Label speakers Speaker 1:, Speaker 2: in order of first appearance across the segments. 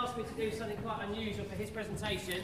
Speaker 1: asked me to do something quite unusual for his presentation.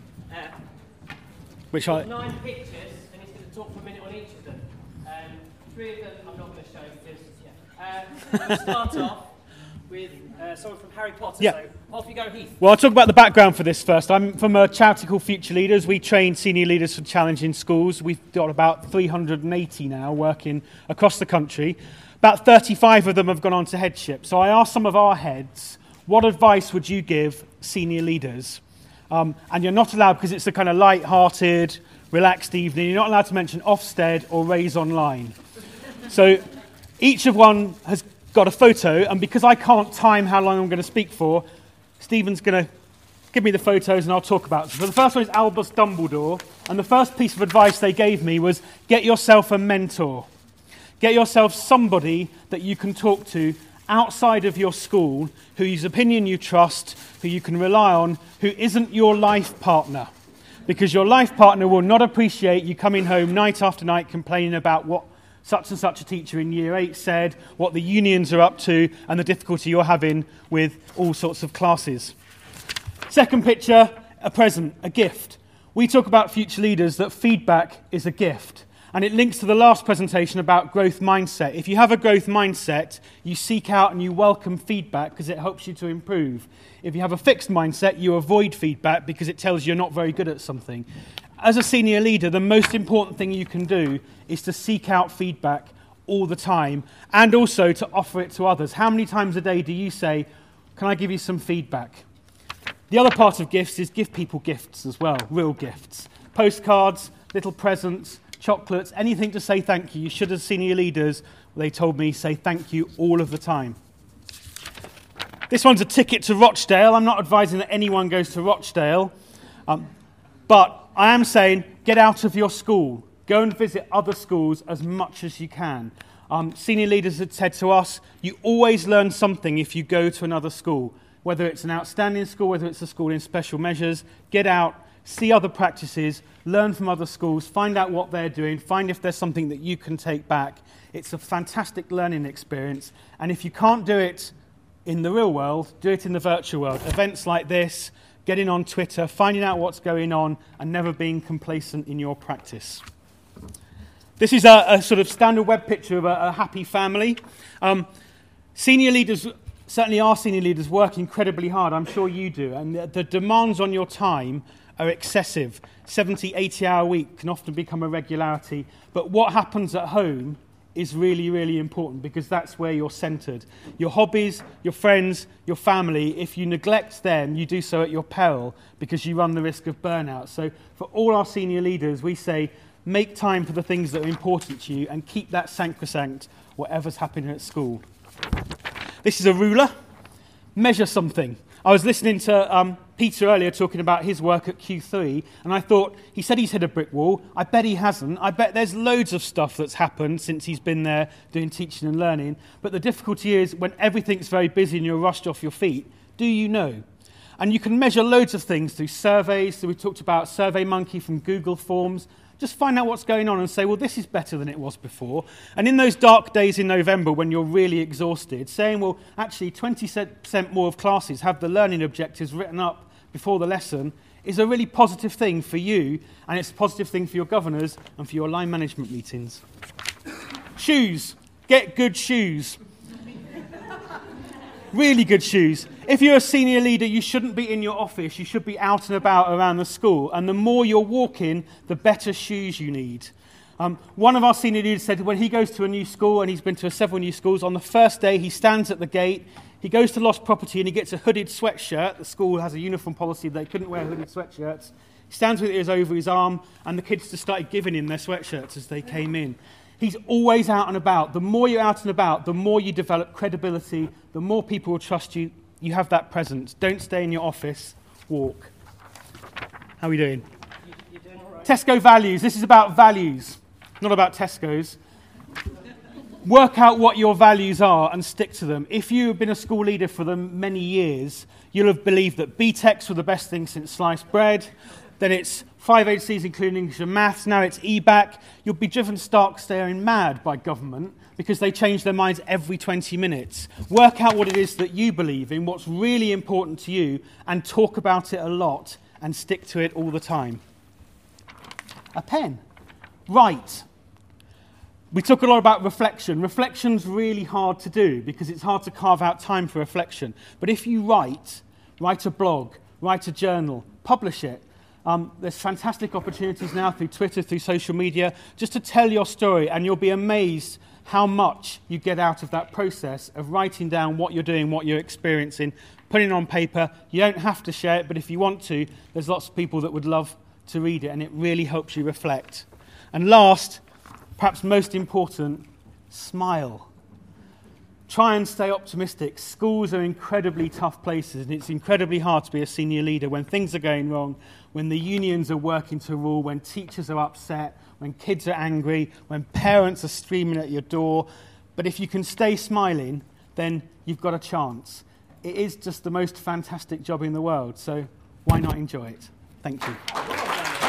Speaker 2: Which
Speaker 1: 9 pictures, and he's going to talk for a minute on each of them. 3 of them I'm not going to show because, we'll start off with someone from Harry Potter.
Speaker 2: Yeah.
Speaker 1: So off you go, Heath.
Speaker 2: Well, I'll talk about the background for this first. I'm from a charity called Future Leaders. We train senior leaders for challenging schools. We've got about 380 now working across the country. About 35 of them have gone on to headship. So I asked some of our heads, what advice would you give senior leaders? And you're not allowed, because it's a kind of light-hearted, relaxed evening, you're not allowed to mention Ofsted or Raise Online. So each of one has got a photo, and because I can't time how long I'm going to speak for, Stephen's going to give me the photos and I'll talk about them. So the first one is Albus Dumbledore, and the first piece of advice they gave me was get yourself a mentor. Get yourself somebody that you can talk to outside of your school, whose opinion you trust, who you can rely on, who isn't your life partner. Because your life partner will not appreciate you coming home night after night complaining about what such and such a teacher in year 8 said, what the unions are up to, and the difficulty you're having with all sorts of classes. Second picture, a present, a gift. We talk about Future Leaders that feedback is a gift. And it links to the last presentation about growth mindset. If you have a growth mindset, you seek out and you welcome feedback because it helps you to improve. If you have a fixed mindset, you avoid feedback because it tells you you're not very good at something. As a senior leader, the most important thing you can do is to seek out feedback all the time and also to offer it to others. How many times a day do you say, can I give you some feedback? The other part of gifts is give people gifts as well, real gifts. Postcards, little presents, chocolates, anything to say thank you. You should, as senior leaders, they told me, say thank you all of the time. This one's a ticket to Rochdale. I'm not advising that anyone goes to Rochdale, but I am saying get out of your school. Go and visit other schools as much as you can. Senior leaders had said to us, you always learn something if you go to another school, whether it's an outstanding school, whether it's a school in special measures. Get out, see other practices, learn from other schools, find out what they're doing, find if there's something that you can take back. It's a fantastic learning experience. And if you can't do it in the real world, do it in the virtual world. Events like this, getting on Twitter, finding out what's going on, and never being complacent in your practice. This is a sort of standard web picture of a happy family. Senior leaders, certainly our senior leaders, work incredibly hard. I'm sure you do. And the demands on your time are excessive. 70, 80-hour week can often become a regularity. But what happens at home is really, really important because that's where you're centred. Your hobbies, your friends, your family, if you neglect them, you do so at your peril because you run the risk of burnout. So for all our senior leaders, we say make time for the things that are important to you and keep that sacrosanct, whatever's happening at school. This is a ruler. Measure something. I was listening to Peter earlier talking about his work at Q3, and I thought, he said he's hit a brick wall. I bet he hasn't. I bet there's loads of stuff that's happened since he's been there doing teaching and learning. But the difficulty is when everything's very busy and you're rushed off your feet, do you know? And you can measure loads of things through surveys. So we talked about SurveyMonkey from Google Forms. Just find out what's going on and say, well, this is better than it was before. And in those dark days in November when you're really exhausted, saying, well, actually 20% more of classes have the learning objectives written up before the lesson is a really positive thing for you, and it's a positive thing for your governors and for your line management meetings. Shoes. Get good shoes. Really good shoes. If you're a senior leader, you shouldn't be in your office. You should be out and about around the school. And the more you're walking, the better shoes you need. One of our senior leaders said when he goes to a new school, and he's been to several new schools, on the first day he stands at the gate, he goes to Lost Property and he gets a hooded sweatshirt. The school has a uniform policy that they couldn't wear hooded sweatshirts. He stands with it over his arm, and the kids just started giving him their sweatshirts as they came in. He's always out and about. The more you're out and about, the more you develop credibility, the more people will trust you. You have that presence. Don't stay in your office. Walk. How are we doing?
Speaker 1: You're doing all right.
Speaker 2: Tesco values. This is about values, not about Tesco's. Work out what your values are and stick to them. If you've been a school leader for many years, you'll have believed that BTECs were the best thing since sliced bread. Then it's 5 HCs including English and maths. Now it's EBAC. You'll be driven stark staring mad by government because they change their minds every 20 minutes. Work out what it is that you believe in, what's really important to you, and talk about it a lot and stick to it all the time. A pen. Write. We talk a lot about reflection. Reflection's really hard to do because it's hard to carve out time for reflection. But if you write a blog, write a journal, publish it. There's fantastic opportunities now through Twitter, through social media, just to tell your story, and you'll be amazed how much you get out of that process of writing down what you're doing, what you're experiencing, putting it on paper. You don't have to share it, but if you want to, there's lots of people that would love to read it, and it really helps you reflect. And last, perhaps most important, smile. Try and stay optimistic. Schools are incredibly tough places, and it's incredibly hard to be a senior leader when things are going wrong, when the unions are working to rule, when teachers are upset, when kids are angry, when parents are screaming at your door. But if you can stay smiling, then you've got a chance. It is just the most fantastic job in the world, so why not enjoy it? Thank you.